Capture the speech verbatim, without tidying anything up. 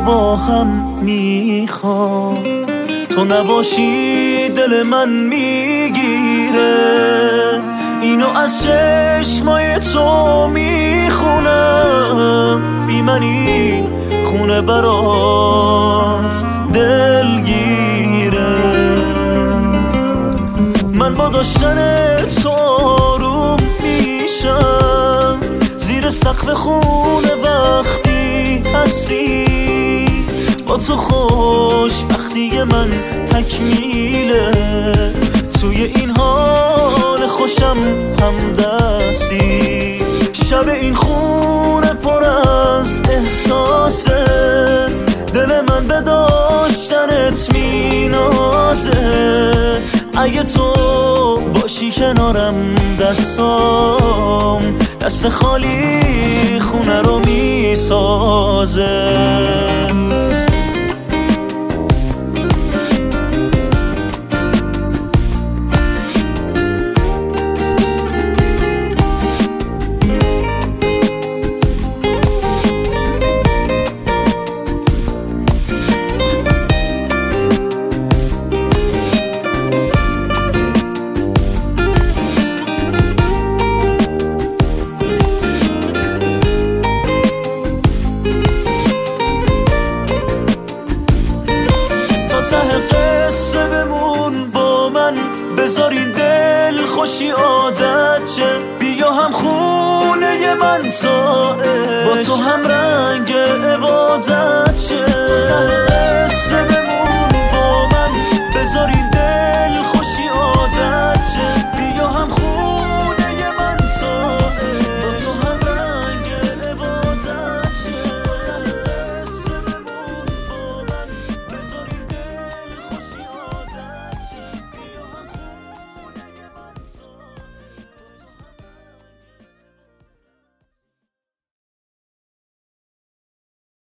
با هم میخوام، تو نباشی دل من میگیره، اینو از چشمای تو میخونم، بی منی خونه برات دلگیره. من با داشتن تو آروم میشم، زیر سقف خونه وقتی هستی، با تو خوشبختی من تکمیله، توی این حال خوشم همدستی. شب این خونه پر از احساسه، دل من به داشتنت مینازه، اگه تو باشی کنارم دستام دست خالی خونه رو میسازه. ته قصه بمون با من، بذار این دل خوشی عادت شه، بیا هم خونه من تا با تو هم رنگ عبادت